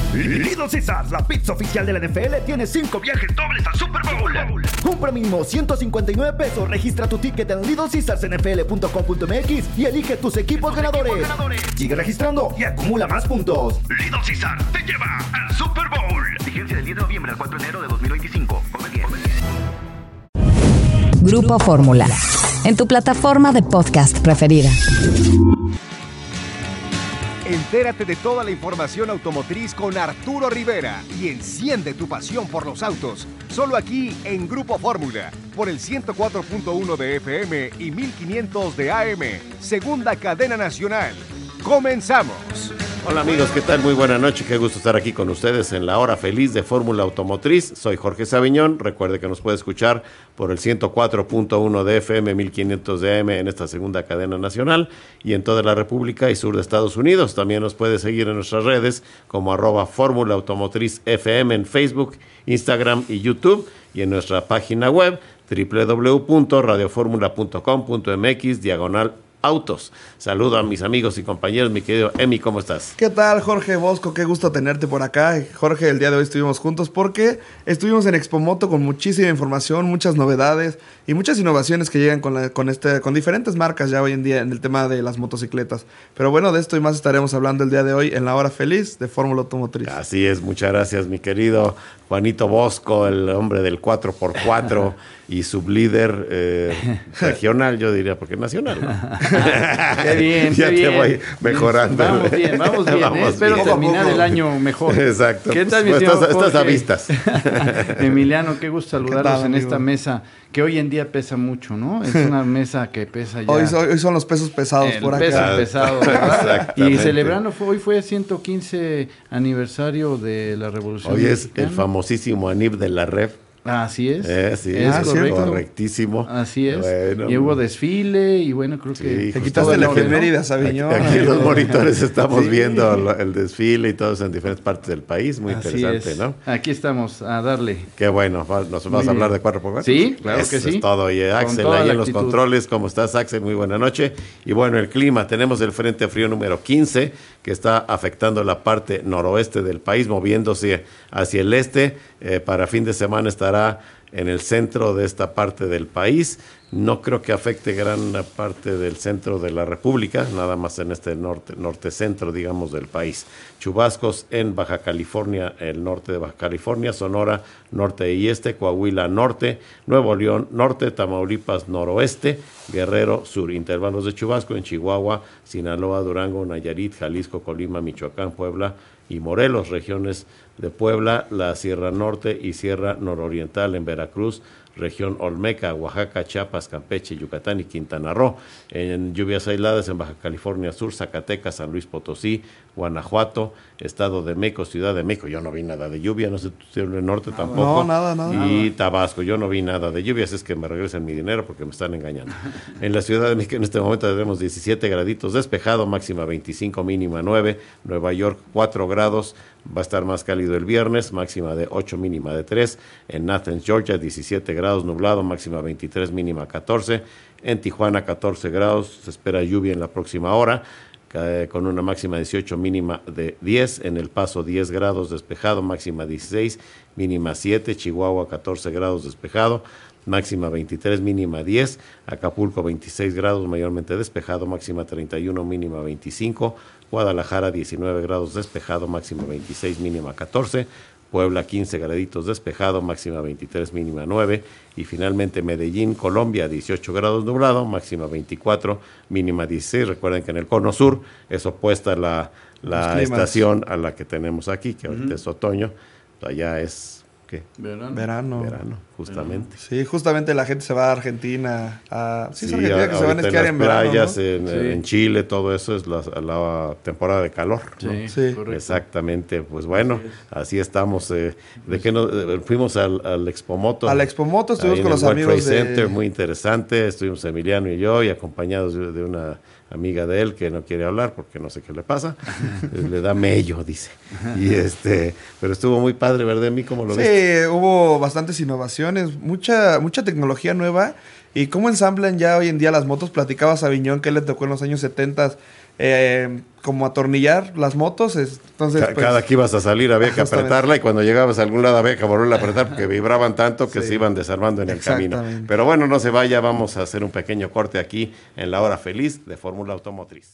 Little Caesars, la pizza oficial de la NFL, tiene 5 viajes dobles al Super Bowl. Compra mínimo $159. Registra tu ticket en littlecaesarsnfl.com.mx y elige tus equipos ganadores. Sigue registrando y acumula más puntos. Little Caesars te lleva al Super Bowl. Vigencia del 10 de noviembre al 4 de enero de 2025. Come bien. Grupo Fórmula, en tu plataforma de podcast preferida. Entérate de toda la información automotriz con Arturo Rivera y enciende tu pasión por los autos. Solo aquí en Grupo Fórmula, por el 104.1 de FM y 1500 de AM. Segunda cadena nacional. ¡Comenzamos! Hola amigos, ¿qué tal? Muy buena noche, qué gusto estar aquí con ustedes en la hora feliz de Fórmula Automotriz. Soy Jorge Saviñón, recuerde que nos puede escuchar por el 104.1 de FM, 1500 de AM en esta segunda cadena nacional y en toda la República y sur de Estados Unidos. También nos puede seguir en nuestras redes como @Fórmula Automotriz FM en Facebook, Instagram y YouTube y en nuestra página web www.radioformula.com.mx/autos. Saludo a mis amigos y compañeros, mi querido Emi, ¿cómo estás? ¿Qué tal, Jorge Bosco? Qué gusto tenerte por acá. Jorge, el día de hoy estuvimos juntos porque estuvimos en Expomoto con muchísima información, muchas novedades y muchas innovaciones que llegan con diferentes marcas ya hoy en día en el tema de las motocicletas. Pero bueno, de esto y más estaremos hablando el día de hoy en la hora feliz de Fórmula Automotriz. Así es, muchas gracias, mi querido Juanito Bosco, el hombre del 4x4 y sublíder regional, yo diría, porque nacional, ¿no? Qué bien, ya qué te bien. voy mejorando. Vamos bien. Vamos Espero bien. terminar el año mejor. Exacto. ¿Qué tal, mi pues señor estás a Jorge? vistas. Emiliano, qué gusto saludarlos tal, en amigo? esta mesa que hoy en día pesa mucho, ¿no? Es una mesa que pesa ya. Hoy son los pesos pesados el por acá. peso pesado, ¿verdad? Exactamente. Y celebrando, hoy fue 115 aniversario de la Revolución Hoy es Mexicana. el famosísimo Anib de la Ref. Así es. Sí, es correcto. correctísimo. Así es. Bueno, y hubo desfile y bueno, creo que... Sí, Te justo quitaste la todo el- efeméride, Saviñón. Aquí en los monitores estamos Sí. viendo el desfile y todos en diferentes partes del país. Muy Así interesante, es. ¿no? Aquí estamos a darle. Qué bueno. ¿Nos vas a hablar de 4x4? Sí, claro que Eso sí. es todo. Oye, Con Axel, toda ahí la en los actitud. controles. ¿Cómo estás, Axel? Muy buena noche. Y bueno, el clima. Tenemos el Frente Frío número 15 que está afectando la parte noroeste del país, moviéndose hacia el este. Para fin de semana estará en el centro de esta parte del país. No creo que afecte gran parte del centro de la República, nada más en este norte-centro, digamos, del país. Chubascos en Baja California, el norte de Baja California, Sonora, norte y este, Coahuila, norte, Nuevo León, norte, Tamaulipas, noroeste, Guerrero, sur. Intervalos de chubasco en Chihuahua, Sinaloa, Durango, Nayarit, Jalisco, Colima, Michoacán, Puebla y Morelos, regiones de Puebla, la Sierra Norte y Sierra Nororiental en Veracruz, región Olmeca, Oaxaca, Chiapas, Campeche, Yucatán y Quintana Roo. En lluvias aisladas en Baja California Sur, Zacatecas, San Luis Potosí, Guanajuato, Estado de México, Ciudad de México. Yo no vi nada de lluvia, no sé si en el norte tampoco. No, nada. Y Tabasco, yo no vi nada de lluvia, así es que me regresen mi dinero porque me están engañando. En la Ciudad de México en este momento tenemos 17 graditos despejado, máxima 25, mínima 9. Nueva York 4 grados, va a estar más cálido el viernes, máxima de 8, mínima de 3. En Athens, Georgia, 17 grados nublado, máxima 23, mínima 14. En Tijuana, 14 grados, se espera lluvia en la próxima hora, con una máxima de 18, mínima de 10. En El Paso, 10 grados despejado, máxima 16, mínima 7. Chihuahua, 14 grados despejado, máxima 23, mínima 10. Acapulco, 26 grados, mayormente despejado, máxima 31, mínima 25. Guadalajara, 19 grados despejado, máxima 26, mínima 14. Puebla, 15 graditos despejado, máxima 23, mínima 9. Y finalmente Medellín, Colombia, 18 grados nublado, máxima 24, mínima 16. Recuerden que en el cono sur es opuesta la estación a la que tenemos aquí, que ahorita es otoño. Allá es, ¿qué? Verano. Justamente. Sí, justamente la gente se va a Argentina. Sí, es Sí, Argentina que se van a ahorita esquiar en en las verano, playas, ¿no? en Chile, todo eso es la temporada de calor, ¿no? Sí. correcto. Exactamente, pues bueno, así estamos. ¿De qué fuimos al Expomoto? Al Expomoto estuvimos Ahí con en los el World amigos Trade de... Center, muy interesante. Estuvimos Emiliano y yo, y acompañados de una amiga de él que no quiere hablar porque no sé qué le pasa. Le da mello, dice. Y pero estuvo muy padre, ¿verdad? ¿A mí cómo lo ves? Sí, hubo bastantes innovaciones, mucha tecnología nueva y cómo ensamblan ya hoy en día las motos. Platicaba Saviñón que él le tocó en los años 70 como atornillar las motos. Entonces, pues, cada que ibas a salir había que justamente. apretarla y cuando llegabas a algún lado había que volverla a apretar porque vibraban tanto que Sí. se iban desarmando en el camino. Exactamente. Pero bueno, no se vaya, vamos a hacer un pequeño corte aquí en la hora feliz de Fórmula Automotriz.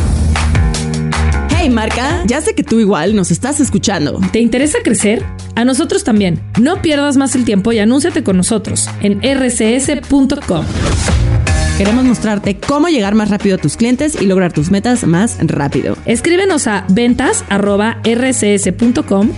Hey marca, ya sé que tú igual nos estás escuchando. ¿Te interesa crecer? A nosotros también. No pierdas más el tiempo y anúnciate con nosotros en rcs.com. Queremos mostrarte cómo llegar más rápido a tus clientes y lograr tus metas más rápido. Escríbenos a ventas@rcs.com,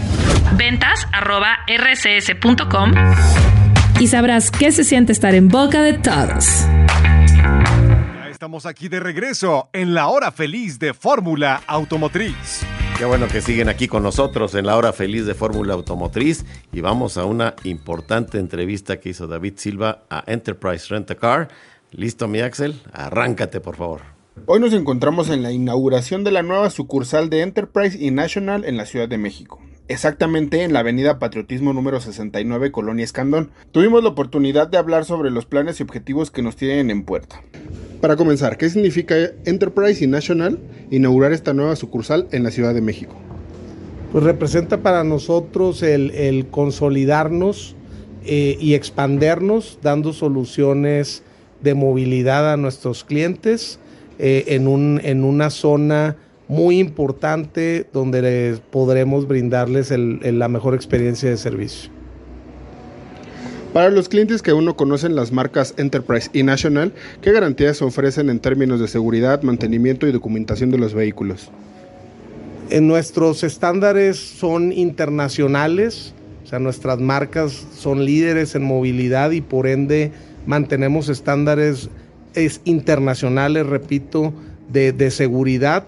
ventas@rcs.com y sabrás qué se siente estar en boca de todos. Ya estamos aquí de regreso en la hora feliz de Fórmula Automotriz. Qué bueno que siguen aquí con nosotros en la hora feliz de Fórmula Automotriz y vamos a una importante entrevista que hizo David Silva a Enterprise Rent a Car. ¿Listo, mi Axel? Arráncate, por favor. Hoy nos encontramos en la inauguración de la nueva sucursal de Enterprise y National en la Ciudad de México, exactamente en la avenida Patriotismo número 69, Colonia Escandón. Tuvimos la oportunidad de hablar sobre los planes y objetivos que nos tienen en puerta. Para comenzar, ¿qué significa Enterprise y National inaugurar esta nueva sucursal en la Ciudad de México? Pues representa para nosotros el consolidarnos y expandernos, dando soluciones de movilidad a nuestros clientes en una zona muy importante donde podremos brindarles la mejor experiencia de servicio. Para los clientes que aún no conocen las marcas Enterprise y National, ¿qué garantías ofrecen en términos de seguridad, mantenimiento y documentación de los vehículos? Nuestros estándares son internacionales, o sea, nuestras marcas son líderes en movilidad y por ende mantenemos estándares internacionales, repito, de seguridad,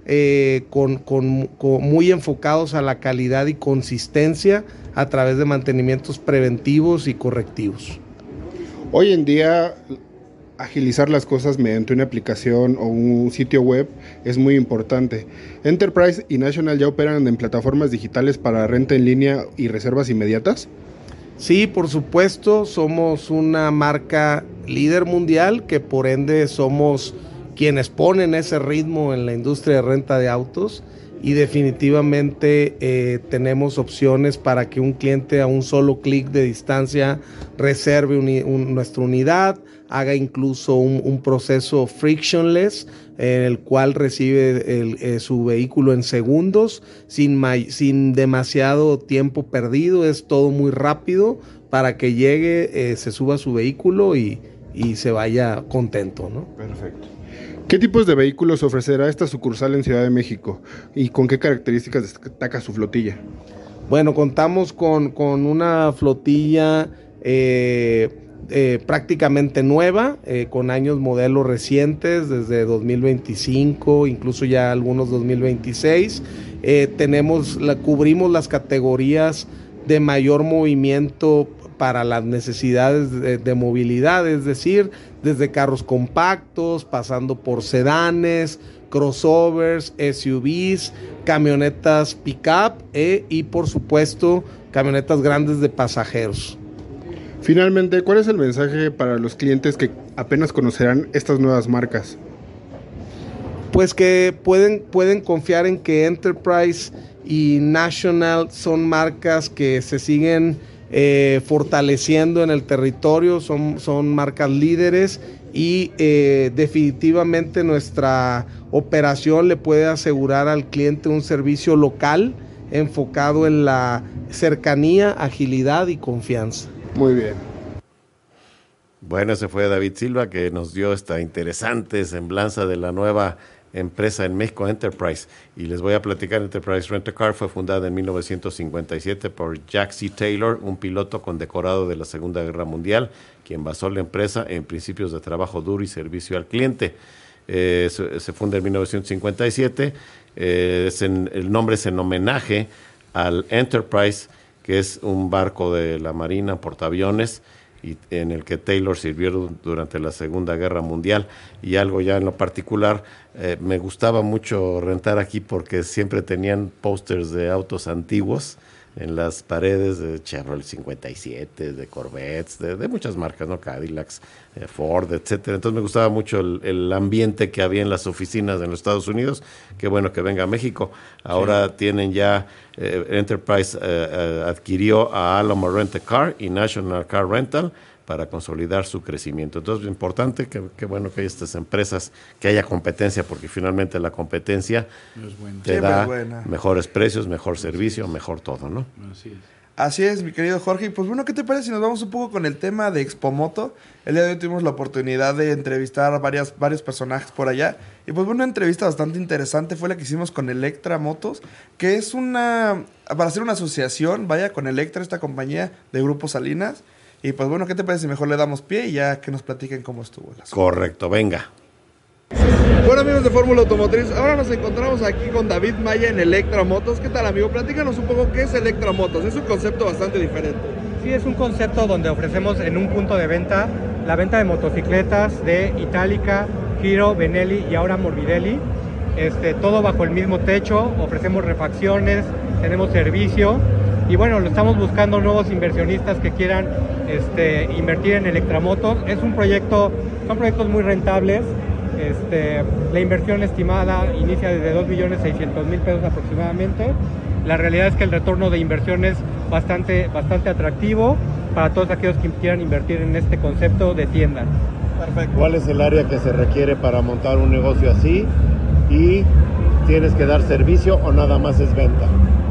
muy enfocados a la calidad y consistencia a través de mantenimientos preventivos y correctivos. Hoy en día, agilizar las cosas mediante una aplicación o un sitio web es muy importante. Enterprise y National ya operan en plataformas digitales para renta en línea y reservas inmediatas. Sí, por supuesto, somos una marca líder mundial que por ende somos quienes ponen ese ritmo en la industria de renta de autos y definitivamente tenemos opciones para que un cliente a un solo clic de distancia reserve nuestra unidad, haga incluso un proceso frictionless en el cual recibe su vehículo en segundos sin demasiado tiempo perdido. Es todo muy rápido para que llegue, se suba a su vehículo y se vaya contento, ¿no? Perfecto. ¿Qué tipos de vehículos ofrecerá esta sucursal en Ciudad de México y con qué características destaca su flotilla? Bueno, contamos con una flotilla prácticamente nueva, con años modelos recientes, desde 2025, incluso ya algunos 2026. Cubrimos las categorías de mayor movimiento para las necesidades de movilidad, es decir, desde carros compactos, pasando por sedanes, crossovers, SUVs, camionetas pick-up y por supuesto camionetas grandes de pasajeros. Finalmente, ¿cuál es el mensaje para los clientes que apenas conocerán estas nuevas marcas? Pues que pueden confiar en que Enterprise y National son marcas que se siguen fortaleciendo en el territorio, son marcas líderes y definitivamente nuestra operación le puede asegurar al cliente un servicio local enfocado en la cercanía, agilidad y confianza. Muy bien. Bueno, ese fue David Silva que nos dio esta interesante semblanza de la nueva empresa en México, Enterprise. Y les voy a platicar, Enterprise Rent a Car fue fundada en 1957 por Jack C. Taylor, un piloto condecorado de la Segunda Guerra Mundial, quien basó la empresa en principios de trabajo duro y servicio al cliente. Se funda en 1957, el nombre es en homenaje al Enterprise, que es un barco de la Marina, portaaviones, y en el que Taylor sirvió durante la Segunda Guerra Mundial. Y algo ya en lo particular, me gustaba mucho rentar aquí porque siempre tenían pósters de autos antiguos, en las paredes de Chevrolet 57, de Corvettes, de muchas marcas, ¿no? Cadillacs, Ford, etcétera. Entonces me gustaba mucho el ambiente que había en las oficinas en los Estados Unidos. Qué bueno que venga a México. Ahora tienen ya, Enterprise adquirió a Alamo Rent a Car y National Car Rental para consolidar su crecimiento. Entonces es importante que bueno que hay estas empresas, que haya competencia, porque finalmente la competencia te da mejores precios, mejor servicio, mejor todo, ¿no? Así es. Así es, mi querido Jorge. Y pues bueno, ¿qué te parece si nos vamos un poco con el tema de Expomoto? El día de hoy tuvimos la oportunidad de entrevistar a varios personajes por allá. Y pues bueno, una entrevista bastante interesante fue la que hicimos con Electra Motos, que es para hacer una asociación, vaya, con Electra, esta compañía de Grupo Salinas. Y pues bueno, ¿qué te parece si mejor le damos pie y ya que nos platiquen cómo estuvo el asunto? Correcto, venga. Bueno, amigos de Fórmula Automotriz, ahora nos encontramos aquí con David Maya en Electra Motos. ¿Qué tal, amigo? Platícanos un poco qué es Electra Motos. Es un concepto bastante diferente. Sí, es un concepto donde ofrecemos en un punto de venta la venta de motocicletas de Itálica, Giro, Benelli y ahora Morbidelli. Todo bajo el mismo techo, ofrecemos refacciones, tenemos servicio. Y bueno, lo estamos buscando nuevos inversionistas que quieran invertir en Electramotos. Son proyectos muy rentables. La inversión estimada inicia desde 2.600.000 pesos aproximadamente. La realidad es que el retorno de inversión es bastante atractivo para todos aquellos que quieran invertir en este concepto de tienda. Perfecto. ¿Cuál es el área que se requiere para montar un negocio así? ¿Y tienes que dar servicio o nada más es venta?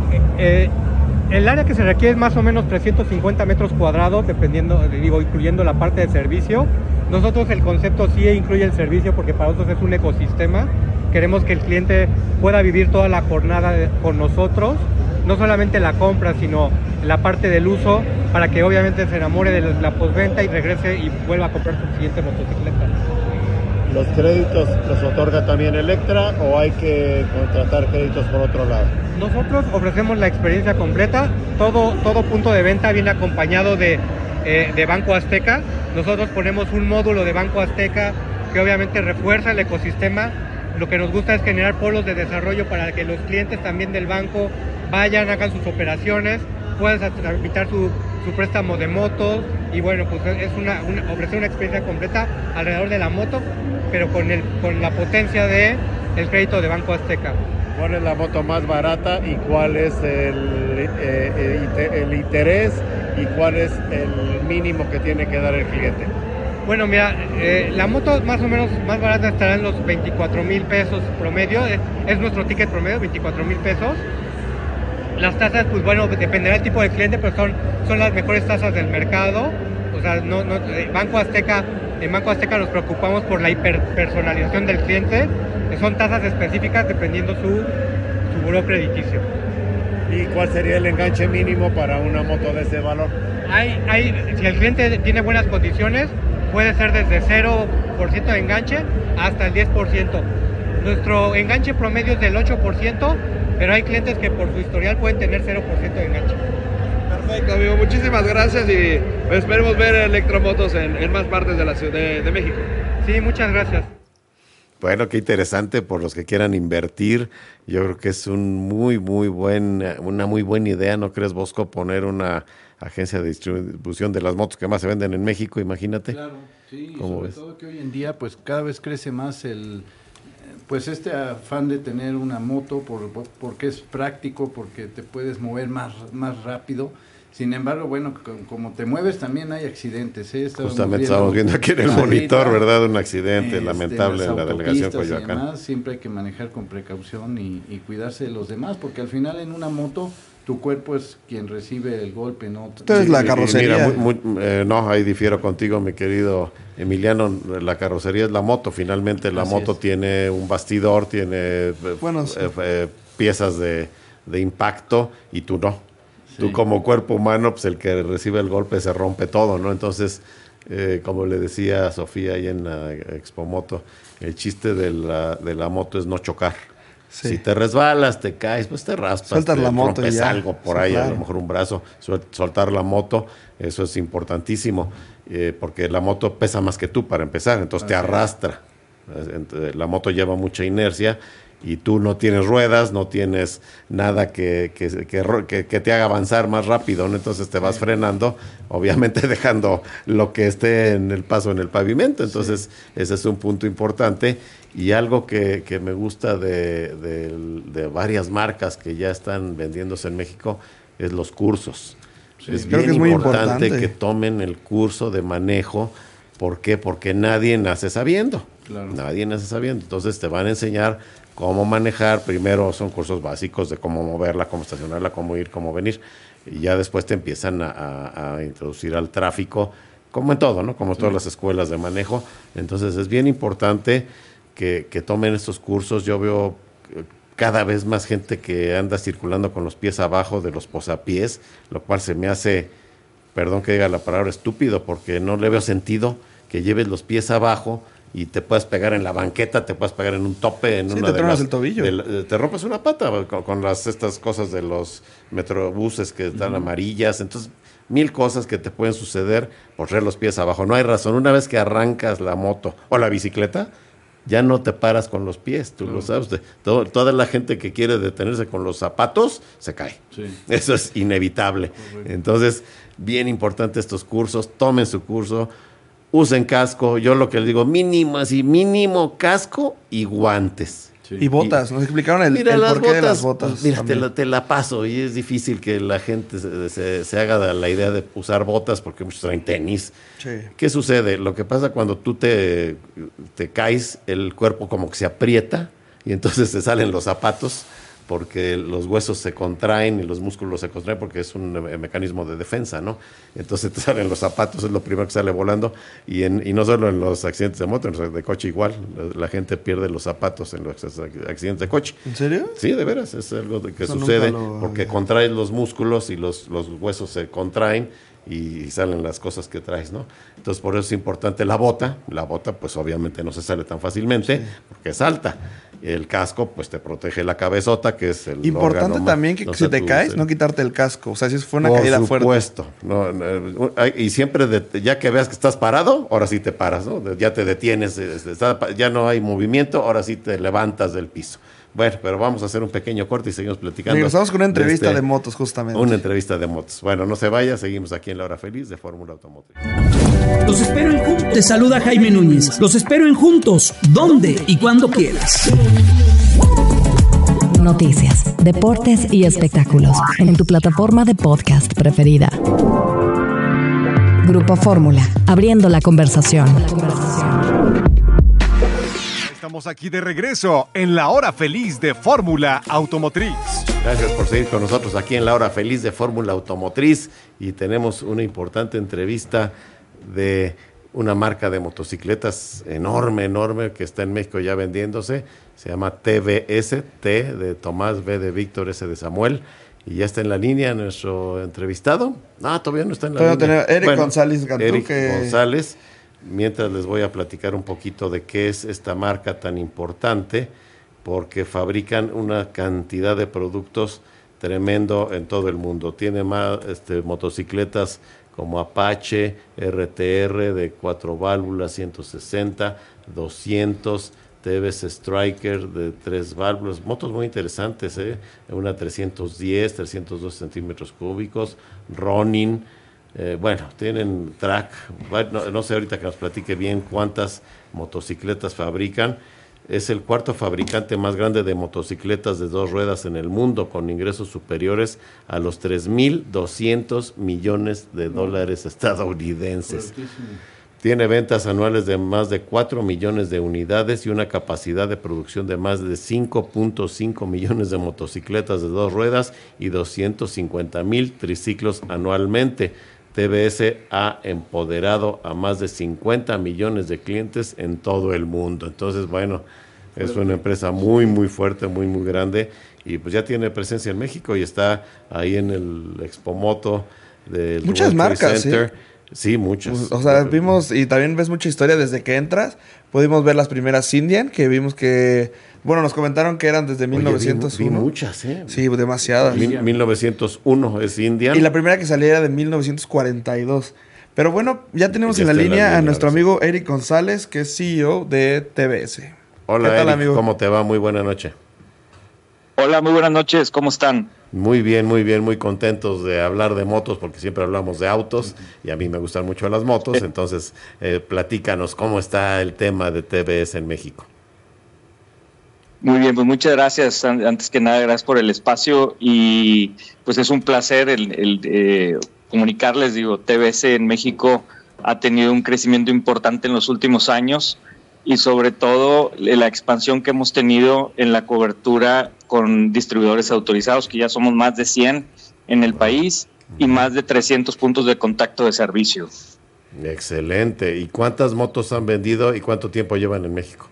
El área que se requiere es más o menos 350 metros cuadrados, incluyendo la parte de servicio. Nosotros el concepto sí incluye el servicio porque para nosotros es un ecosistema. Queremos que el cliente pueda vivir toda la jornada con nosotros, no solamente la compra, sino la parte del uso, para que obviamente se enamore de la postventa y regrese y vuelva a comprar su siguiente motocicleta. ¿Los créditos los otorga también Electra o hay que contratar créditos por otro lado? Nosotros ofrecemos la experiencia completa. Todo punto de venta viene acompañado de Banco Azteca. Nosotros ponemos un módulo de Banco Azteca que obviamente refuerza el ecosistema. Lo que nos gusta es generar polos de desarrollo para que los clientes también del banco vayan, hagan sus operaciones, puedan tramitar su préstamo de motos y bueno, pues es ofrecer una experiencia completa alrededor de la moto, pero con la potencia de el crédito de Banco Azteca. ¿Cuál es la moto más barata y cuál es el interés y cuál es el mínimo que tiene que dar el cliente? Bueno, mira, la moto más o menos más barata estará en los 24,000 pesos promedio, es nuestro ticket promedio, 24,000 pesos. Las tasas, pues bueno, dependerá del tipo de cliente, pero son las mejores tasas del mercado. O sea, en Banco Azteca nos preocupamos por la hiperpersonalización del cliente, que son tasas específicas dependiendo su buró crediticio. ¿Y cuál sería el enganche mínimo para una moto de ese valor? Si el cliente tiene buenas condiciones, puede ser desde 0% de enganche hasta el 10%. Nuestro enganche promedio es del 8%, pero hay clientes que por su historial pueden tener 0% de enganche. Perfecto, amigo. Muchísimas gracias y esperemos ver Electromotos en más partes de la Ciudad de México. Sí, muchas gracias. Bueno, qué interesante por los que quieran invertir. Yo creo que es una muy buena idea, ¿no crees, Bosco? Poner una agencia de distribución de las motos que más se venden en México, imagínate. Claro, sí, sobre todo que hoy en día pues cada vez crece más este afán de tener una moto porque es práctico, porque te puedes mover más rápido. Sin embargo, bueno, como te mueves también hay accidentes. Justamente estábamos viendo aquí en el monitor, ¿verdad? Un accidente lamentable en la delegación Coyoacán. Además, siempre hay que manejar con precaución y cuidarse de los demás, porque al final en una moto tu cuerpo es quien recibe el golpe, ¿no? Entonces la carrocería. Mira, no, ahí difiero contigo, mi querido Emiliano. La carrocería es la moto. Finalmente la moto tiene un bastidor, tiene piezas de impacto y tú no. Sí. Tú como cuerpo humano, pues el que recibe el golpe se rompe todo, ¿no? Entonces, como le decía Sofía ahí en la Expomoto, el chiste de la moto es no chocar. Sí. Si te resbalas, te caes, pues te raspas, sueltas la moto rompes y ya. Algo por ahí, claro. A lo mejor un brazo, soltar la moto, eso es importantísimo, porque la moto pesa más que tú para empasar, entonces te arrastra. La moto lleva mucha inercia y tú no tienes ruedas, no tienes nada que te haga avanzar más rápido, ¿no? Entonces te vas frenando, obviamente dejando lo que esté en el paso en el pavimento. Entonces ese es un punto importante. Y algo que me gusta de varias marcas que ya están vendiéndose en México es los cursos. Es bien importante que tomen el curso de manejo. ¿Por qué? Porque nadie nace sabiendo. Claro. Nadie nace sabiendo. Entonces te van a enseñar cómo manejar. Primero son cursos básicos de cómo moverla, cómo estacionarla, cómo ir, cómo venir. Y ya después te empiezan a introducir al tráfico, como en todo, ¿no? Como en todas las escuelas de manejo. Entonces es bien importante que tomen estos cursos. Yo veo cada vez más gente que anda circulando con los pies abajo de los posapiés, lo cual se me hace, perdón que diga la palabra, estúpido, porque no le veo sentido que lleves los pies abajo y te puedas pegar en la banqueta, te puedas pegar en un tope, en una te tronas el tobillo. Te rompes una pata con estas cosas de los metrobuses que están amarillas. Entonces, 1000 cosas que te pueden suceder por traer los pies abajo. No hay razón. Una vez que arrancas la moto o la bicicleta, ya no te paras con los pies, tú lo sabes. Toda la gente que quiere detenerse con los zapatos, se cae. Sí. Eso es inevitable. Entonces, bien importante estos cursos, tomen su curso, usen casco. Yo lo que les digo, mínimo casco y guantes. Sí. Y botas, nos explicaron el porqué de las botas. Mira, te la paso, y es difícil que la gente se haga la idea de usar botas porque muchos traen tenis. Sí. ¿Qué sucede? Lo que pasa cuando tú te caes, el cuerpo como que se aprieta y entonces te salen los zapatos porque los huesos se contraen y los músculos se contraen porque es un mecanismo de defensa, ¿no? Entonces te salen los zapatos, es lo primero que sale volando, y no solo en los accidentes de moto, en los de coche igual, la gente pierde los zapatos en los accidentes de coche. ¿En serio? Sí, de veras, es algo que sucede porque contraes los músculos y los huesos se contraen y salen las cosas que traes, ¿no? Entonces, por eso es importante la bota. La bota, pues, obviamente no se sale tan fácilmente porque es alta. El casco, pues, te protege la cabezota, que es el importante también que si te caes, no quitarte el casco. O sea, si fue una caída fuerte. Por supuesto. Y siempre, ya que veas que estás parado, ahora sí te paras, ¿no? Ya te detienes, ya no hay movimiento, ahora sí te levantas del piso. Bueno, pero vamos a hacer un pequeño corte y seguimos platicando. Regresamos con una entrevista de motos, justamente. Una entrevista de motos. Bueno, no se vaya, seguimos aquí en La Hora Feliz de Fórmula Automotriz. Los espero en Juntos. Te saluda Jaime Núñez. Los espero en Juntos. ¿Dónde y cuando quieras? Noticias, deportes y espectáculos en tu plataforma de podcast preferida. Grupo Fórmula, abriendo la conversación. Estamos aquí de regreso en La Hora Feliz de Fórmula Automotriz. Gracias por seguir con nosotros aquí en La Hora Feliz de Fórmula Automotriz, y tenemos una importante entrevista de una marca de motocicletas enorme que está en México ya vendiéndose. Se llama TVS, T de Tomás, V de Víctor, S de Samuel, y ya está en la línea nuestro entrevistado. Todavía no está en la línea. Eric González Cantú. Eric González. Mientras les voy a platicar un poquito de qué es esta marca tan importante, porque fabrican una cantidad de productos tremendo en todo el mundo. Tiene más motocicletas como Apache, RTR de 4 válvulas, 160, 200, TVS Striker de 3 válvulas, motos muy interesantes, una 310, 302 centímetros cúbicos, Ronin. Tienen track, no sé ahorita que nos platique bien cuántas motocicletas fabrican. Es el cuarto fabricante más grande de motocicletas de 2 ruedas en el mundo, con ingresos superiores a los 3.200 millones de dólares estadounidenses. Tiene ventas anuales de más de 4 millones de unidades y una capacidad de producción de más de 5.5 millones de motocicletas de 2 ruedas y 250,000 triciclos anualmente. TVS ha empoderado a más de 50 millones de clientes en todo el mundo. Entonces, es una empresa muy, muy fuerte, muy, muy grande, y pues ya tiene presencia en México y está ahí en el Expomoto del muchas World marcas, Trade Center. Sí, muchas. O sea, vimos, y también ves mucha historia desde que entras. Pudimos ver las primeras Indian, que vimos que... Bueno, nos comentaron que eran desde 1901. Vi muchas, Sí, demasiadas. 1901 es Indian. Y la primera que salía era de 1942. Pero bueno, ya tenemos en la línea a nuestro amigo Eric González, que es CEO de TVS. Hola, ¿qué tal, Eric? Amigo? ¿Cómo te va? Muy buena noche. Hola, muy buenas noches, ¿cómo están? Muy bien, muy contentos de hablar de motos, porque siempre hablamos de autos y a mí me gustan mucho las motos. Entonces, platícanos cómo está el tema de TVS en México. Muy bien, pues muchas gracias. Antes que nada, gracias por el espacio y pues es un placer el comunicarles. TVS en México ha tenido un crecimiento importante en los últimos años y sobre todo la expansión que hemos tenido en la cobertura con distribuidores autorizados, que ya somos más de 100 en el país y más de 300 puntos de contacto de servicio. Excelente. ¿Y cuántas motos han vendido y cuánto tiempo llevan en México?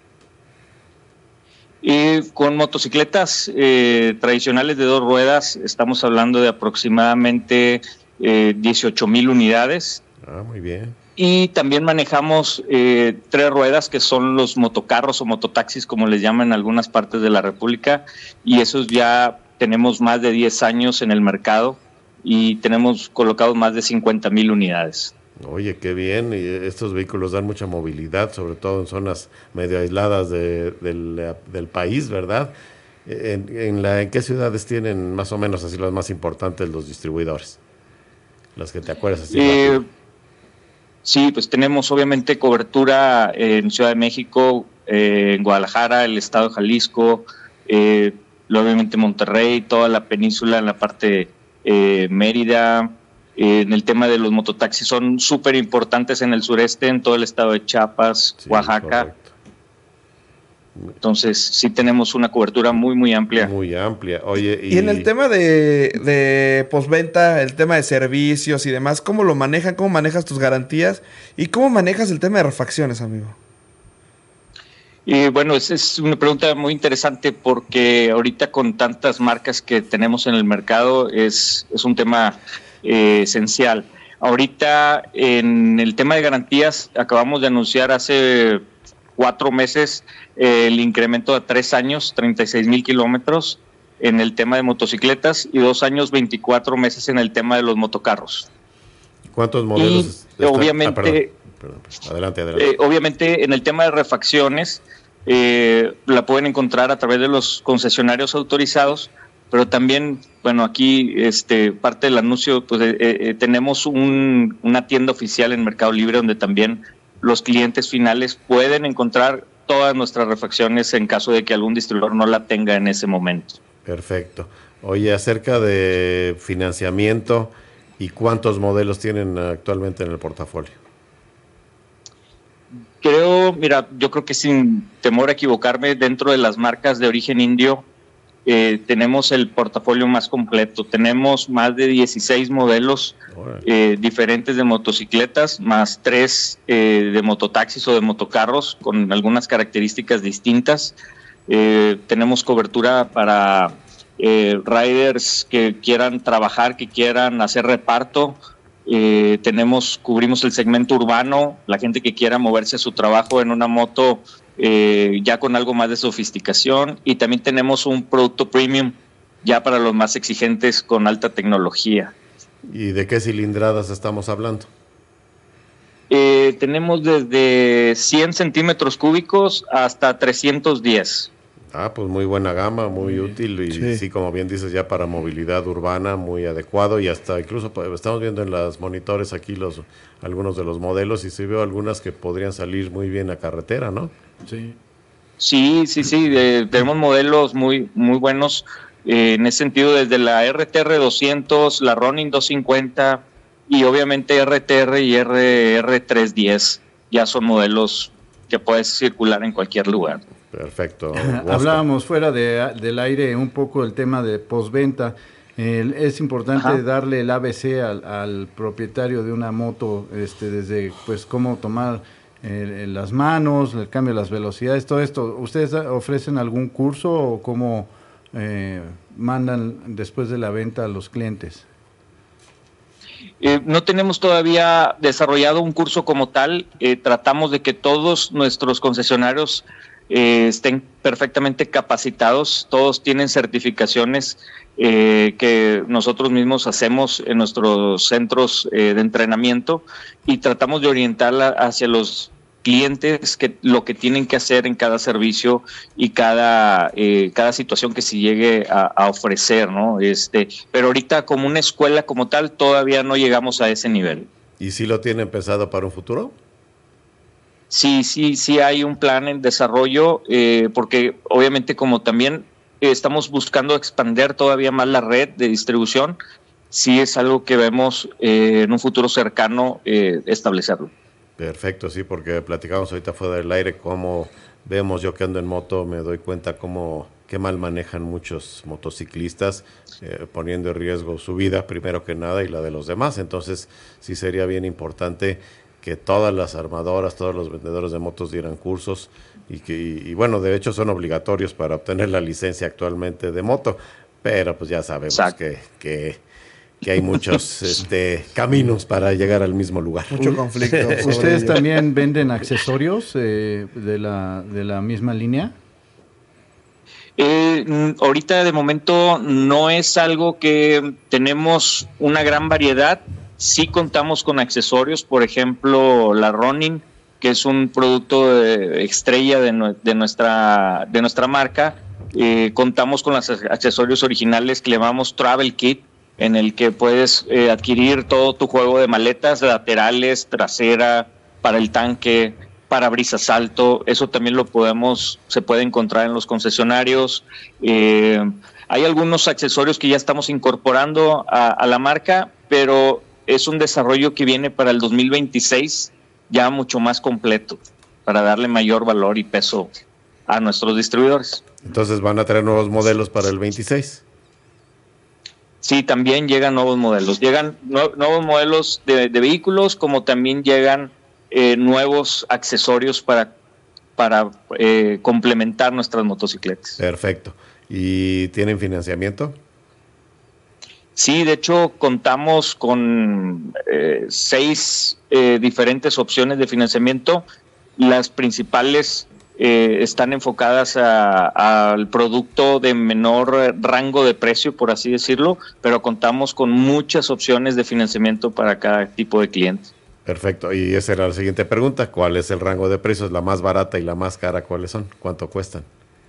Con motocicletas tradicionales de 2 ruedas estamos hablando de aproximadamente 18,000 unidades. Muy bien. Y también manejamos 3 ruedas, que son los motocarros o mototaxis, como les llaman en algunas partes de la República, y esos ya tenemos más de 10 años en el mercado y tenemos colocados más de 50,000 unidades. Oye, qué bien, y estos vehículos dan mucha movilidad, sobre todo en zonas medio aisladas del país, ¿verdad? ¿En qué ciudades tienen más o menos así las más importantes los distribuidores? Las que te acuerdas así. Sí, pues tenemos obviamente cobertura en Ciudad de México, en Guadalajara, el estado de Jalisco, obviamente Monterrey, toda la península en la parte Mérida. En el tema de los mototaxis son súper importantes en el sureste, en todo el estado de Chiapas, Oaxaca. Correcto. Entonces sí tenemos una cobertura muy amplia. Muy amplia. Oye, y en el tema de postventa, el tema de servicios y demás, ¿cómo lo manejan? ¿Cómo manejas tus garantías? ¿Y cómo manejas el tema de refacciones, amigo? Bueno, esa es una pregunta muy interesante porque ahorita con tantas marcas que tenemos en el mercado es un tema esencial. Ahorita en el tema de garantías acabamos de anunciar hace 4 meses el incremento a 3 años, 36,000 kilómetros en el tema de motocicletas y 2 años, 24 meses en el tema de los motocarros. ¿Cuántos modelos? Obviamente, perdón. Adelante. Obviamente en el tema de refacciones la pueden encontrar a través de los concesionarios autorizados, pero también, bueno, aquí parte del anuncio, pues tenemos una tienda oficial en Mercado Libre donde también los clientes finales pueden encontrar todas nuestras refacciones en caso de que algún distribuidor no la tenga en ese momento. Perfecto. Oye, acerca de financiamiento, ¿y cuántos modelos tienen actualmente en el portafolio? Yo creo que sin temor a equivocarme, dentro de las marcas de origen indio, tenemos el portafolio más completo. Tenemos más de 16 modelos diferentes de motocicletas, más 3 de mototaxis o de motocarros con algunas características distintas. Tenemos cobertura para riders que quieran trabajar, que quieran hacer reparto. Cubrimos el segmento urbano, la gente que quiera moverse a su trabajo en una moto ya con algo más de sofisticación, y también tenemos un producto premium ya para los más exigentes con alta tecnología. ¿Y de qué cilindradas estamos hablando? Tenemos desde 100 centímetros cúbicos hasta 310. Pues muy buena gama, muy útil y sí, como bien dices, ya para movilidad urbana muy adecuado, y hasta incluso estamos viendo en los monitores aquí algunos de los modelos y sí veo algunas que podrían salir muy bien a carretera, ¿no? Sí, tenemos modelos muy buenos en ese sentido, desde la RTR 200, la Ronin 250 y obviamente RTR y RR 310 ya son modelos que puedes circular en cualquier lugar. Perfecto. Hablábamos fuera del aire un poco del tema de postventa. Es importante darle el ABC al propietario de una moto, desde pues cómo tomar las manos, el cambio de las velocidades, todo esto. ¿Ustedes ofrecen algún curso o cómo mandan después de la venta a los clientes? No tenemos todavía desarrollado un curso como tal. Tratamos de que todos nuestros concesionarios estén perfectamente capacitados. Todos tienen certificaciones que nosotros mismos hacemos en nuestros centros de entrenamiento, y tratamos de orientarla hacia los clientes lo que tienen que hacer en cada servicio y cada situación que se llegue a ofrecer, ¿no? Pero ahorita como una escuela como tal todavía no llegamos a ese nivel. ¿Y si lo tienen pensado para un futuro? Sí hay un plan en desarrollo, porque obviamente como también estamos buscando expandir todavía más la red de distribución, sí es algo que vemos en un futuro cercano establecerlo. Perfecto, sí, porque platicamos ahorita fuera del aire cómo vemos, yo que ando en moto, me doy cuenta qué mal manejan muchos motociclistas, poniendo en riesgo su vida primero que nada y la de los demás. Entonces sí sería bien importante que todas las armadoras, todos los vendedores de motos dieran cursos y bueno, de hecho son obligatorios para obtener la licencia actualmente de moto, pero pues ya sabemos que hay muchos caminos para llegar al mismo lugar. Mucho conflicto. ¿Ustedes también venden accesorios de la misma línea? Ahorita de momento no es algo que tenemos una gran variedad. Sí contamos con accesorios, por ejemplo, la Ronin, que es un producto estrella de nuestra marca. Contamos con los accesorios originales que le llamamos Travel Kit, en el que puedes adquirir todo tu juego de maletas laterales, trasera, para el tanque, parabrisas alto. Eso también se puede encontrar en los concesionarios. Hay algunos accesorios que ya estamos incorporando a la marca, pero es un desarrollo que viene para el 2026 ya mucho más completo, para darle mayor valor y peso a nuestros distribuidores. Entonces, ¿van a traer nuevos modelos para el 26? Sí, también llegan nuevos modelos. Llegan nuevos modelos de vehículos, como también llegan nuevos accesorios para complementar nuestras motocicletas. Perfecto. ¿Y tienen financiamiento? Sí, de hecho contamos con 6 diferentes opciones de financiamiento. Las principales están enfocadas al producto de menor rango de precio, por así decirlo, pero contamos con muchas opciones de financiamiento para cada tipo de cliente. Perfecto, y esa era la siguiente pregunta: ¿cuál es el rango de precios? La más barata y la más cara, ¿cuáles son? ¿Cuánto cuestan?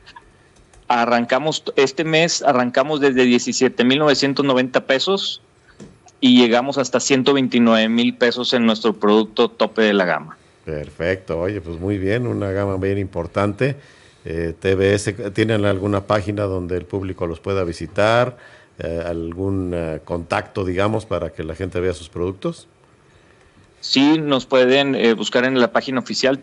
Este mes arrancamos desde 17,990 pesos y llegamos hasta 129,000 pesos en nuestro producto tope de la gama. Perfecto, oye, pues muy bien, una gama bien importante. TBS, ¿tienen alguna página donde el público los pueda visitar? ¿Algún contacto, digamos, para que la gente vea sus productos? Sí, nos pueden buscar en la página oficial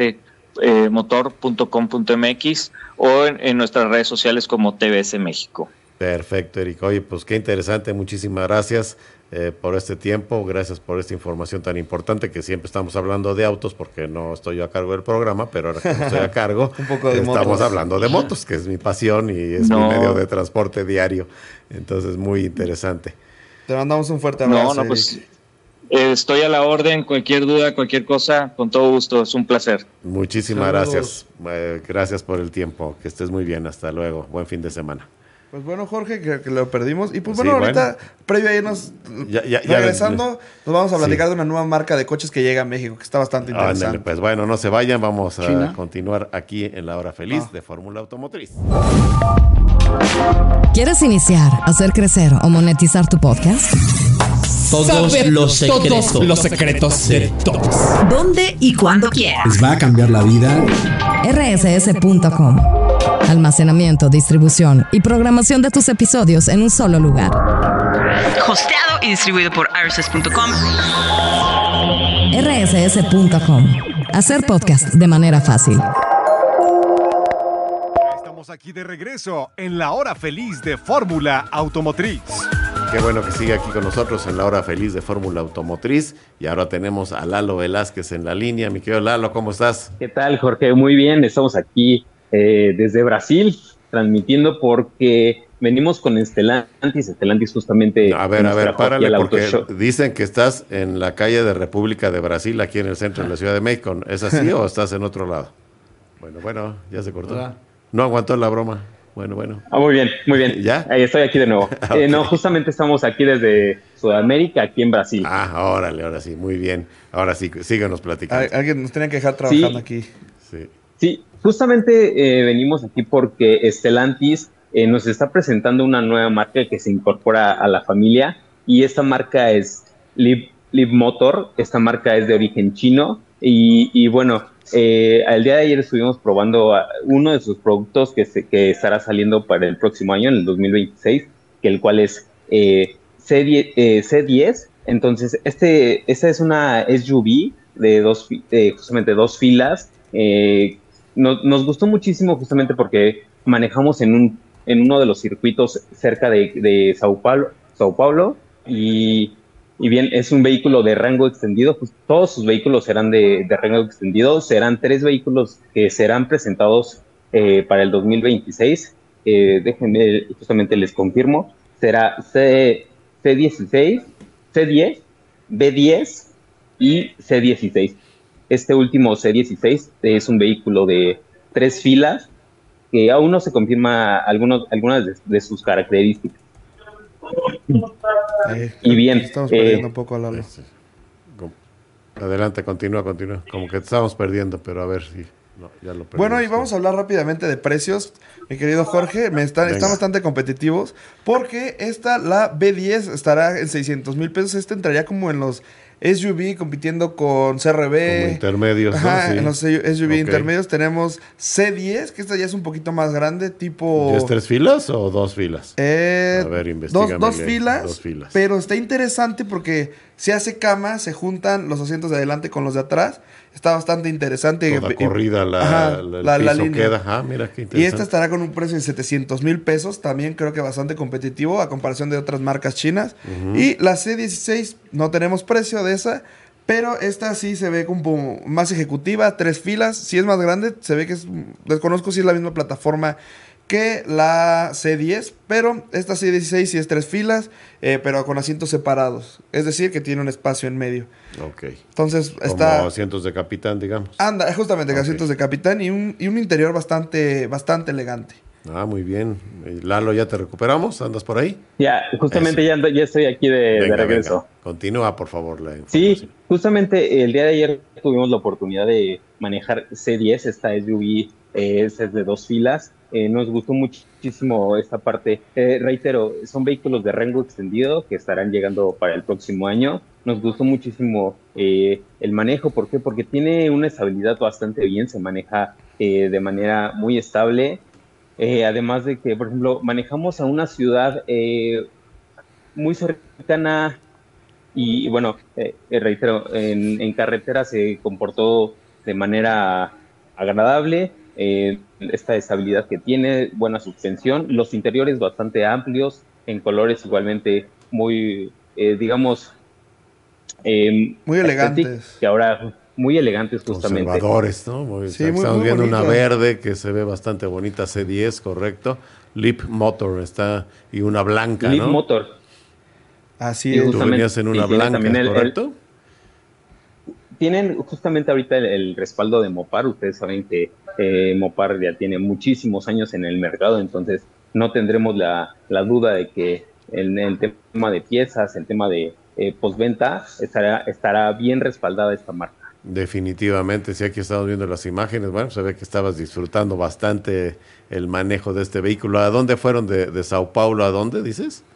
tbsmotor.com.mx o en nuestras redes sociales como TBS México. Perfecto, Eric. Oye, pues qué interesante, muchísimas gracias por este tiempo, gracias por esta información tan importante, que siempre estamos hablando de autos porque no estoy yo a cargo del programa, pero ahora que no estoy a cargo, estamos hablando de motos, que es mi pasión y es mi medio de transporte diario. Entonces, muy interesante. Te mandamos un fuerte abrazo. Pues estoy a la orden, cualquier duda, cualquier cosa, con todo gusto, es un placer. Muchísimas gracias. Gracias por el tiempo, que estés muy bien, hasta luego, buen fin de semana. Pues bueno, Jorge, que lo perdimos. Y pues bueno, ahorita, previo a irnos, regresando, nos vamos a platicar de una nueva marca de coches que llega a México, que está bastante interesante. Ándale, pues bueno, no se vayan, vamos a continuar aquí en La Hora Feliz de Fórmula Automotriz. ¿Quieres iniciar, hacer crecer o monetizar tu podcast? Todos los secretos de todos. ¿Dónde y cuándo quieras? Les va a cambiar la vida. rss.com. Almacenamiento, distribución y programación de tus episodios en un solo lugar. Hosteado y distribuido por rss.com. rss.com. Hacer podcast de manera fácil. Estamos aquí de regreso en La Hora Feliz de Fórmula Automotriz. Qué bueno que sigue aquí con nosotros en La Hora Feliz de Fórmula Automotriz. Y ahora tenemos a Lalo Velázquez en la línea. Mi querido Lalo, ¿cómo estás? ¿Qué tal, Jorge? Muy bien, estamos aquí desde Brasil, transmitiendo porque venimos con Stellantis. Stellantis justamente... A ver, párale, porque dicen que estás en la calle de República de Brasil, aquí en el centro de la Ciudad de México. ¿Es así o estás en otro lado? Bueno, ya se cortó. No aguantó la broma. Bueno. Muy bien, muy bien. ¿Ya? Estoy aquí de nuevo. Okay. No, justamente estamos aquí desde Sudamérica, aquí en Brasil. Órale, ahora sí, muy bien. Ahora sí, síganos platicando. Alguien nos tenía que dejar trabajando aquí. Sí, justamente venimos aquí porque Stellantis nos está presentando una nueva marca que se incorpora a la familia, y esta marca es Leapmotor. Esta marca es de origen chino y bueno, el día de ayer estuvimos probando uno de sus productos que estará saliendo para el próximo año, en el 2026, el cual es C10. Entonces, esta es una SUV de justamente dos filas. Nos gustó muchísimo justamente porque manejamos en uno de los circuitos cerca de Sao Paulo, y bien, es un vehículo de rango extendido. Pues todos sus vehículos serán de rango extendido. Serán 3 vehículos que serán presentados para el 2026. Déjenme, justamente les confirmo. Será C16, C10, B10 y C16. Este último C16 es un vehículo de 3 filas que aún no se confirma algunas de sus características. Y bien, estamos perdiendo un poco a Lalo. Adelante, continúa. Como que te estábamos perdiendo, pero a ver si ya lo perdimos. Bueno, y vamos a hablar rápidamente de precios, mi querido Jorge. Están bastante competitivos porque la B10 estará en 600 mil pesos. Entraría como en los SUV, compitiendo con CRV. Como intermedios. Ajá, ¿no? Sí. En los SUV intermedios tenemos C10, que esta ya es un poquito más grande, tipo... ¿Ya es 3 filas o 2 filas? A ver, investígame. Dos filas, pero está interesante porque se hace cama, se juntan los asientos de adelante con los de atrás. Está bastante interesante. Toda corrida la piso línea. Queda. Mira qué interesante. Y esta estará con un precio de 700 mil pesos. También creo que bastante competitivo a comparación de otras marcas chinas. Y la C16 no tenemos precio de esa, pero esta sí se ve como más ejecutiva, 3 filas. Si es más grande, se ve que desconozco si es la misma plataforma que la C10, pero esta C16 sí es 3 filas, pero con asientos separados. Es decir, que tiene un espacio en medio. Ok. Entonces como asientos de capitán, digamos. Anda, justamente, asientos de capitán y un interior bastante elegante. Muy bien. Lalo, ¿ya te recuperamos? ¿Andas por ahí? Ya, justamente ya estoy aquí de regreso. Venga. Continúa, por favor, la información. Sí, justamente el día de ayer tuvimos la oportunidad de manejar C10, esta SUV es de 2 filas. Nos gustó muchísimo esta parte. Reitero, son vehículos de rango extendido que estarán llegando para el próximo año. Nos gustó muchísimo el manejo. ¿Por qué? Porque tiene una estabilidad bastante bien, se maneja de manera muy estable. Además de que, por ejemplo, manejamos a una ciudad muy cercana y bueno, reitero, en carretera se comportó de manera agradable. Esta estabilidad que tiene, buena suspensión, los interiores bastante amplios, en colores igualmente muy, digamos, muy elegantes. Que ahora muy elegantes justamente. Conservadores, ¿no? Estamos viendo una verde que se ve bastante bonita, C10, correcto. Leapmotor está, y una blanca, ¿no? Leapmotor. Así es. Tú venías en una blanca, ¿correcto? Tienen justamente ahorita el respaldo de Mopar. Ustedes saben que Mopar ya tiene muchísimos años en el mercado, entonces no tendremos la duda de que en el tema de piezas, el tema de postventa, estará bien respaldada esta marca. Definitivamente, sí, aquí estamos viendo las imágenes. Bueno, se ve que estabas disfrutando bastante el manejo de este vehículo. ¿A dónde fueron de Sao Paulo? ¿A dónde dices?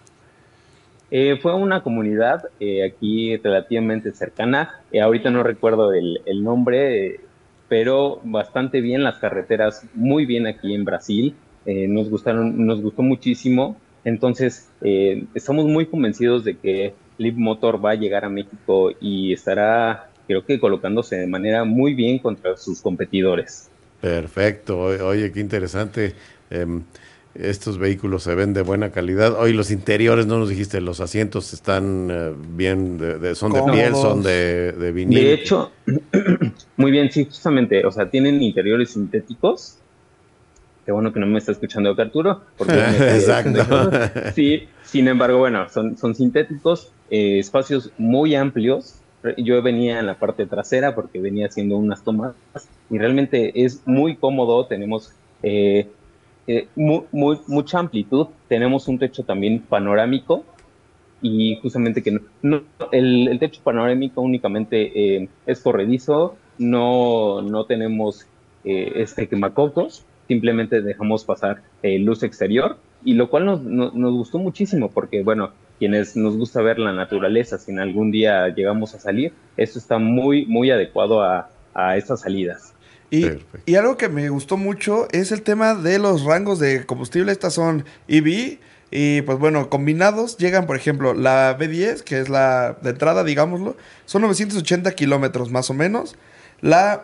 Fue una comunidad aquí relativamente cercana. Ahorita no recuerdo el nombre, pero bastante bien las carreteras, muy bien aquí en Brasil. Nos gustó muchísimo. Entonces, estamos muy convencidos de que Leapmotor va a llegar a México y estará, creo que, colocándose de manera muy bien contra sus competidores. Perfecto. Oye, qué interesante. Estos vehículos se ven de buena calidad. Hoy los interiores, no nos dijiste, los asientos están bien, son de piel, son de vinil. De hecho, muy bien, sí, justamente, o sea, tienen interiores sintéticos. Qué bueno que no me está escuchando Arturo. Porque exacto. Sí, sin embargo, bueno, son sintéticos, espacios muy amplios. Yo venía en la parte trasera porque venía haciendo unas tomas y realmente es muy cómodo. Tenemos mucha amplitud. Tenemos un techo también panorámico y justamente que el techo panorámico únicamente es corredizo, no tenemos quemacocos, simplemente dejamos pasar luz exterior, y lo cual nos gustó muchísimo porque, bueno, quienes nos gusta ver la naturaleza, si en algún día llegamos a salir, esto está muy, muy adecuado a estas salidas. Y algo que me gustó mucho es el tema de los rangos de combustible. Estas son EV y pues bueno, combinados llegan, por ejemplo, la B10, que es la de entrada, digámoslo, son 980 kilómetros más o menos. La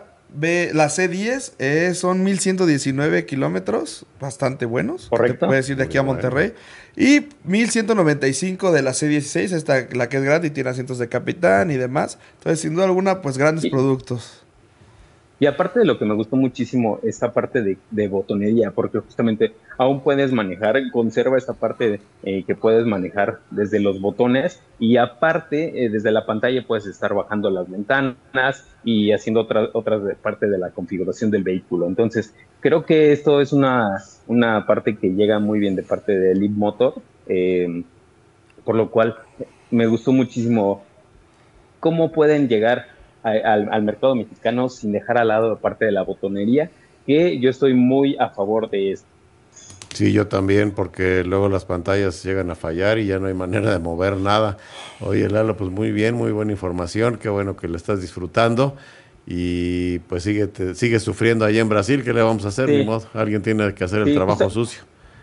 C10 son 1119 kilómetros, bastante buenos. Correcto. Te puedes ir de aquí a Monterrey. Y 1195 de la C16, esta, la que es grande y tiene asientos de capitán y demás. Entonces, sin duda alguna, pues grandes productos. Y aparte de lo que me gustó muchísimo, esta parte de botonería, porque justamente aún puedes manejar, conserva esta parte que puedes manejar desde los botones, y aparte desde la pantalla puedes estar bajando las ventanas y haciendo otra parte de la configuración del vehículo. Entonces creo que esto es una parte que llega muy bien de parte de Leapmotor, por lo cual me gustó muchísimo cómo pueden llegar al mercado mexicano sin dejar al lado parte de la botonería, que yo estoy muy a favor de esto. Sí, yo también, porque luego las pantallas llegan a fallar y ya no hay manera de mover nada. Oye, Lalo, pues muy bien, muy buena información, qué bueno que lo estás disfrutando, y pues sigue sufriendo allá en Brasil. ¿Qué le vamos a hacer? Sí. Ni modo, alguien tiene que hacer el trabajo sucio.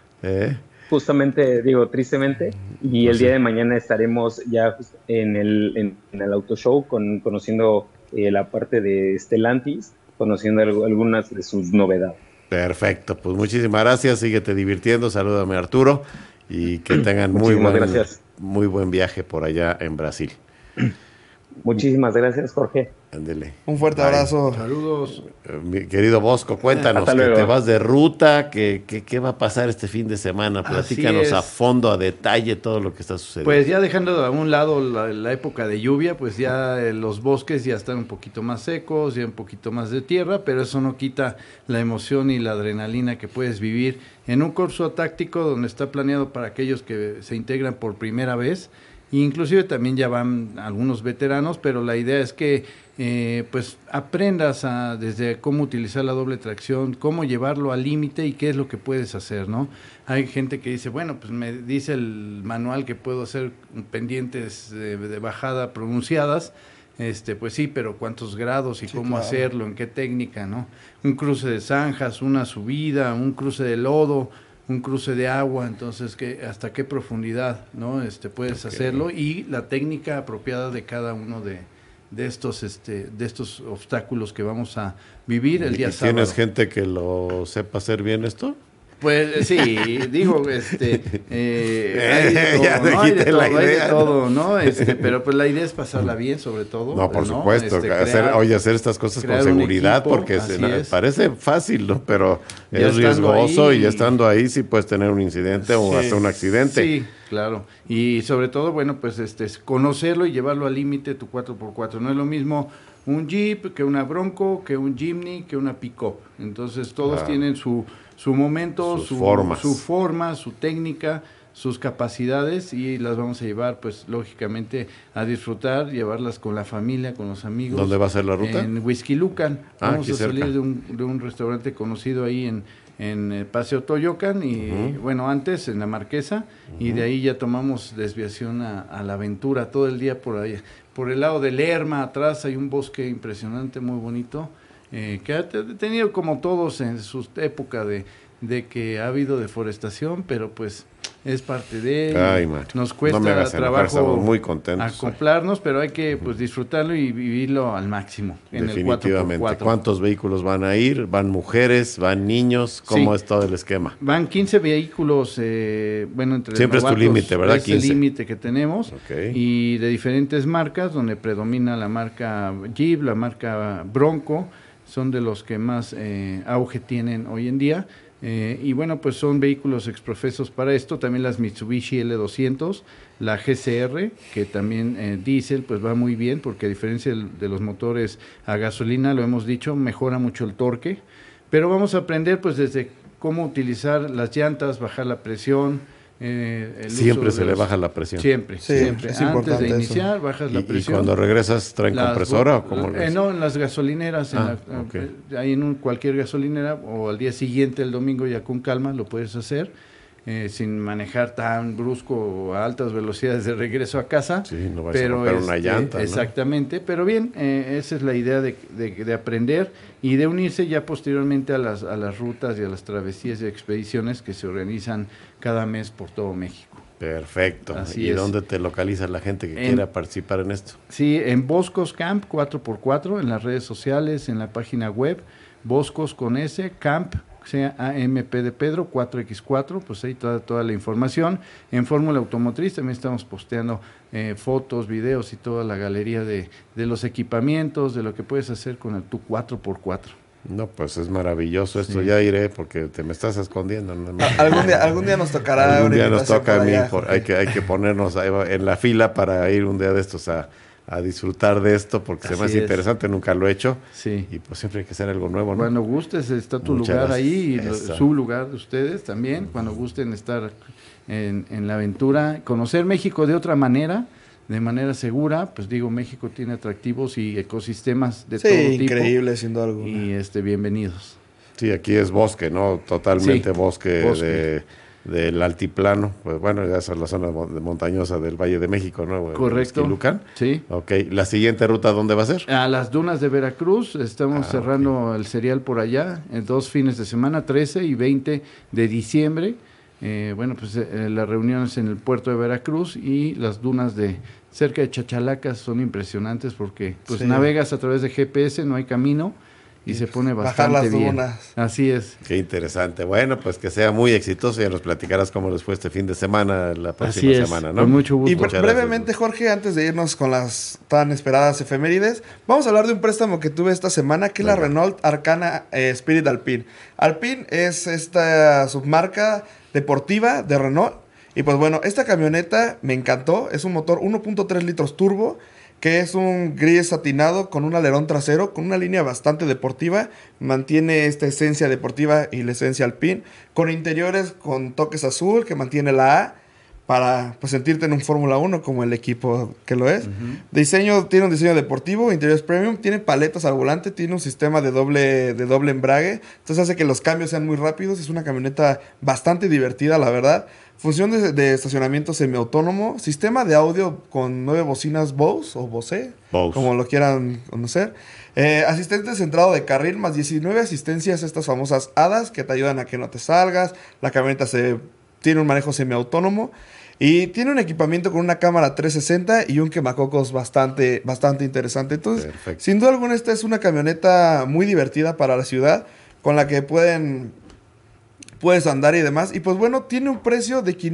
Justamente, digo, tristemente, y el día de mañana estaremos ya en el Auto Show conociendo la parte de Stellantis, conociendo algunas de sus novedades. Perfecto, pues muchísimas gracias, síguete divirtiendo, salúdame a Arturo, y que tengan muy buen viaje por allá en Brasil. Muchísimas gracias, Jorge. Ándele. Un fuerte abrazo. Saludos. Mi querido Bosco, cuéntanos que te vas de ruta, ¿qué va a pasar este fin de semana? Platícanos a fondo, a detalle, todo lo que está sucediendo. Pues ya dejando a un lado la época de lluvia, pues ya los bosques ya están un poquito más secos, ya un poquito más de tierra, pero eso no quita la emoción y la adrenalina que puedes vivir en un curso táctico donde está planeado para aquellos que se integran por primera vez. Inclusive también ya van algunos veteranos, pero la idea es que pues aprendas desde cómo utilizar la doble tracción, cómo llevarlo al límite y qué es lo que puedes hacer, ¿no? Hay gente que dice, bueno, pues me dice el manual que puedo hacer pendientes de bajada pronunciadas, pues sí, pero cuántos grados y cómo hacerlo, en qué técnica, ¿no? Un cruce de zanjas, una subida, un cruce de lodo, un cruce de agua, entonces hasta qué profundidad, ¿no? Puedes hacerlo, y la técnica apropiada de cada uno de estos obstáculos que vamos a vivir el día sábado. ¿Tienes gente que lo sepa hacer bien esto? Pues sí, digo, hay de todo, ¿no? Pero pues la idea es pasarla bien, sobre todo. No, por supuesto, hacer estas cosas con seguridad, porque parece fácil, ¿no? Pero es riesgoso, y estando ahí sí puedes tener un incidente o hasta un accidente. Sí, claro. Y sobre todo, bueno, pues conocerlo y llevarlo al límite tu 4x4. No es lo mismo un Jeep que una Bronco, que un Jimny, que una Pick-up. Entonces todos tienen su momento, su forma, su técnica, sus capacidades, y las vamos a llevar, pues lógicamente, a disfrutar, llevarlas con la familia, con los amigos. ¿Dónde va a ser la ruta? En Whisky Lucan. Vamos a salir cerca. de un restaurante conocido ahí en Paseo Toyocan, y bueno, antes en la Marquesa, y de ahí ya tomamos desviación a la aventura todo el día por ahí. Por el lado de Lerma, atrás hay un bosque impresionante, muy bonito, que ha tenido, como todos en su época de que ha habido deforestación, pero pues es parte de nos cuesta trabajo muy contentos, acoplarnos, pero hay que pues disfrutarlo y vivirlo al máximo en el 4x4. ¿Cuántos vehículos van a ir? ¿Van mujeres? ¿Van niños? ¿Cómo es todo el esquema? Van 15 vehículos, entre siempre es tu límite, ¿verdad? Es 15. El límite que tenemos, y de diferentes marcas, donde predomina la marca Jeep, la marca Bronco, son de los que más auge tienen hoy en día. Y bueno, pues son vehículos exprofesos para esto. También las Mitsubishi L200, la GCR, que también diésel, pues va muy bien, porque a diferencia de los motores a gasolina, lo hemos dicho, mejora mucho el torque. Pero vamos a aprender pues desde cómo utilizar las llantas, bajar la presión. Siempre se le baja la presión. Siempre. Es Antes de iniciar, bajas la presión. ¿Y cuando regresas traen compresora o cómo? No, en las gasolineras, ahí en cualquier gasolinera, o al día siguiente, el domingo, ya con calma, lo puedes hacer. Sin manejar tan brusco o a altas velocidades de regreso a casa. Sí, no vas a romper una llanta, ¿no? Exactamente, pero bien, esa es la idea de aprender y de unirse ya posteriormente a las rutas y a las travesías y expediciones que se organizan cada mes por todo México. Perfecto. Así ¿Y es. dónde te localiza la gente que quiera participar en esto? Sí, en Boscos Camp 4x4, en las redes sociales, en la página web, Boscos con S, Camp, sea AMP de Pedro, 4x4, pues ahí toda la información. En Fórmula Automotriz también estamos posteando fotos, videos y toda la galería de los equipamientos, de lo que puedes hacer con tu 4x4. No, pues es maravilloso esto, ya iré porque te me estás escondiendo. ¿No? Algún día nos tocará. Algún día nos toca a mí, hay que ponernos en la fila para ir un día de estos a disfrutar de esto, porque se me hace interesante, nunca lo he hecho, y pues siempre hay que hacer algo nuevo, ¿no? Cuando gustes, está tu lugar ahí, y su lugar de ustedes también, cuando gusten estar en la aventura, conocer México de otra manera, de manera segura, pues digo, México tiene atractivos y ecosistemas de todo tipo. Increíble, sin duda alguna. Y bienvenidos. Sí, aquí es bosque, ¿no? Totalmente bosque. Del altiplano, pues bueno, ya es la zona montañosa del Valle de México, ¿no? Correcto. Esquilucan. Sí. Ok, ¿la siguiente ruta dónde va a ser? A las dunas de Veracruz, estamos cerrando el serial por allá, en 2 fines de semana, 13 y 20 de diciembre. Las reuniones en el puerto de Veracruz y las dunas de cerca de Chachalacas son impresionantes porque navegas a través de GPS, no hay camino. Y se pone bastante bien. Dunas. Así es. Qué interesante. Bueno, pues que sea muy exitoso. Ya nos platicarás cómo les fue este fin de semana, la próxima semana, ¿no? Con mucho gusto. Y brevemente, Jorge, antes de irnos con las tan esperadas efemérides, vamos a hablar de un préstamo que tuve esta semana, que es la Renault Arcana Spirit Alpine. Alpine es esta submarca deportiva de Renault. Y pues bueno, esta camioneta me encantó. Es un motor 1.3 litros turbo, que es un gris satinado con un alerón trasero, con una línea bastante deportiva, mantiene esta esencia deportiva y la esencia Alpine, con interiores con toques azul, que mantiene la A, para pues, sentirte en un Fórmula 1 como el equipo que lo es. Tiene un diseño deportivo, interiores premium, tiene paletas al volante, tiene un sistema de doble embrague, entonces hace que los cambios sean muy rápidos, es una camioneta bastante divertida, la verdad. Función de estacionamiento semiautónomo, sistema de audio con 9 bocinas Bose o Bose, como lo quieran conocer. Asistente centrado de carril, más 19 asistencias, estas famosas HADAS, que te ayudan a que no te salgas. La camioneta tiene un manejo semiautónomo y tiene un equipamiento con una cámara 360 y un quemacocos bastante interesante. Entonces, sin duda alguna, esta es una camioneta muy divertida para la ciudad, con la que puedes andar y demás. Y pues bueno, tiene un precio de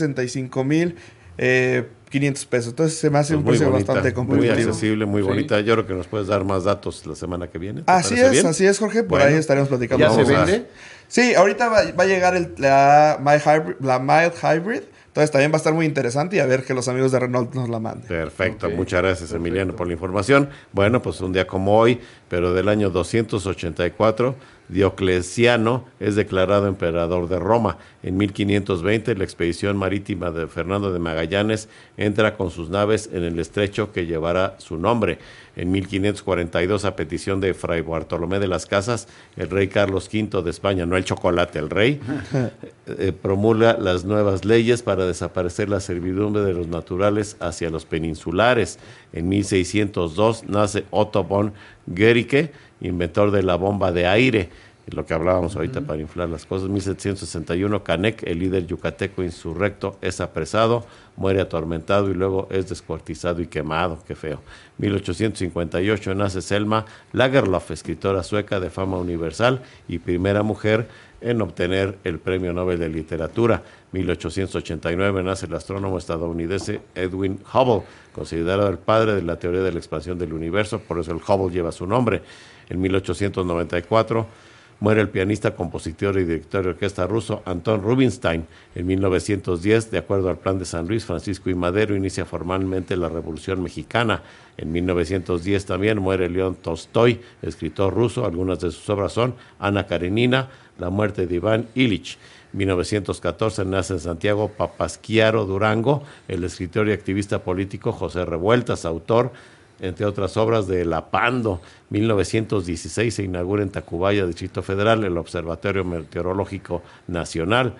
565,500 pesos. Entonces se me hace un precio bastante competitivo. Muy accesible, muy bonita. Yo creo que nos puedes dar más datos la semana que viene. Así es, Jorge. Por ahí estaremos platicando. ¿Ya se vende? Sí, ahorita va a llegar la Mild Hybrid. Entonces también va a estar muy interesante y a ver que los amigos de Renault nos la manden. Perfecto, muchas gracias Emiliano por la información. Bueno, pues un día como hoy, pero del año 284, Diocleciano es declarado emperador de Roma. En 1520, la expedición marítima de Fernando de Magallanes entra con sus naves en el estrecho que llevará su nombre. En 1542, a petición de Fray Bartolomé de las Casas, el rey Carlos V de España, no el chocolate, el rey, promulga las nuevas leyes para desaparecer la servidumbre de los naturales hacia los peninsulares. En 1602 nace Otto von Guericke, inventor de la bomba de aire, lo que hablábamos ahorita para inflar las cosas. 1761, Canek, el líder yucateco insurrecto, es apresado, muere atormentado y luego es descuartizado y quemado. Qué feo. 1858 nace Selma Lagerlöf, escritora sueca de fama universal y primera mujer en obtener el Premio Nobel de Literatura. 1889 nace el astrónomo estadounidense Edwin Hubble, considerado el padre de la teoría de la expansión del universo, por eso el Hubble lleva su nombre. En 1894 muere el pianista, compositor y director de orquesta ruso Anton Rubinstein. En 1910, de acuerdo al Plan de San Luis, Francisco I. Madero inicia formalmente la Revolución Mexicana. En 1910 también muere León Tolstoy, escritor ruso. Algunas de sus obras son Ana Karenina, la muerte de Iván Illich. 1914 nace en Santiago Papasquiaro Durango, el escritor y activista político José Revueltas, autor, entre otras obras, de El Apando. 1916 se inaugura en Tacubaya, Distrito Federal, el Observatorio Meteorológico Nacional.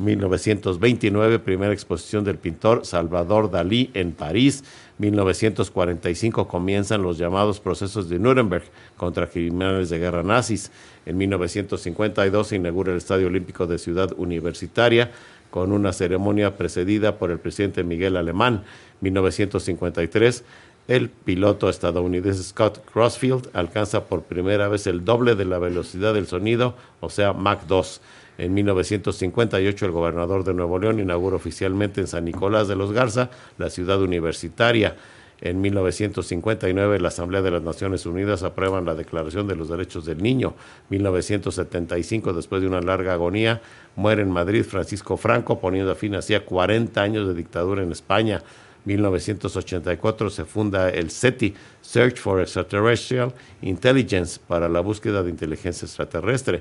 1929, primera exposición del pintor Salvador Dalí en París. 1945 comienzan los llamados procesos de Nuremberg contra criminales de guerra nazis. En 1952 se inaugura el Estadio Olímpico de Ciudad Universitaria con una ceremonia precedida por el presidente Miguel Alemán. 1953, el piloto estadounidense Scott Crossfield alcanza por primera vez el doble de la velocidad del sonido, o sea, Mach 2. En 1958, el gobernador de Nuevo León inaugura oficialmente en San Nicolás de los Garza la ciudad universitaria. En 1959, la Asamblea de las Naciones Unidas aprueba la Declaración de los Derechos del Niño. 1975, después de una larga agonía, muere en Madrid Francisco Franco, poniendo fin así a 40 años de dictadura en España. 1984 se funda el SETI, Search for Extraterrestrial Intelligence, para la búsqueda de inteligencia extraterrestre.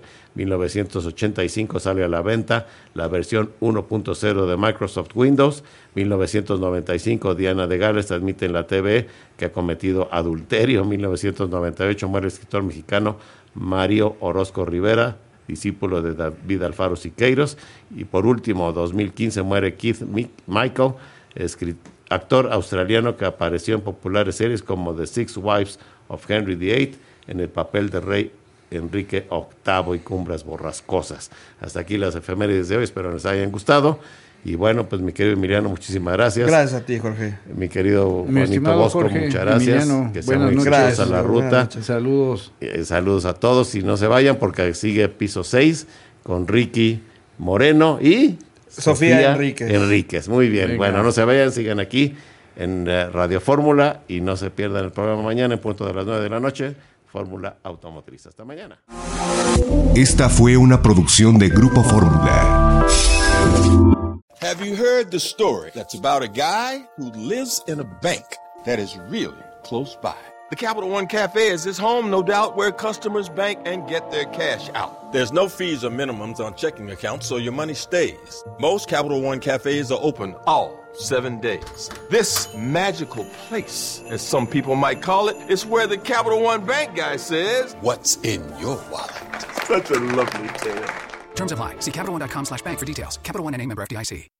1985 sale a la venta la versión 1.0 de Microsoft Windows. 1995 Diana de Gales transmite en la TV que ha cometido adulterio. 1998 muere el escritor mexicano Mario Orozco Rivera, discípulo de David Alfaro Siqueiros. Y por último, 2015 muere Keith Michael, actor australiano que apareció en populares series como The Six Wives of Henry VIII, en el papel de rey Enrique VIII y Cumbres Borrascosas. Hasta aquí las efemérides de hoy, espero les hayan gustado. Y bueno, pues mi querido Emiliano, muchísimas gracias. Gracias a ti, Jorge. Mi querido Juanito Bosco, Jorge, muchas gracias. Emiliano, que sea muy exitosa la ruta. Saludos. Saludos a todos y no se vayan porque sigue piso 6 con Ricky Moreno y Sofía Enríquez. Muy bien. Venga. Bueno, no se vayan, sigan aquí en Radio Fórmula y no se pierdan el programa mañana en punto de las 9 de la noche. Fórmula Automotriz. Hasta mañana. Esta fue una producción de Grupo Fórmula. Have you heard the story that's about a guy who lives in a bank that is really close by? The Capital One Cafe is his home, no doubt, where customers bank and get their cash out. There's no fees or minimums on checking accounts, so your money stays. Most Capital One Cafes are open all 7 days. This magical place, as some people might call it, is where the Capital One Bank guy says, "What's in your wallet?" Such a lovely tale. Terms apply. See CapitalOne.com/bank for details. Capital One NA, member FDIC.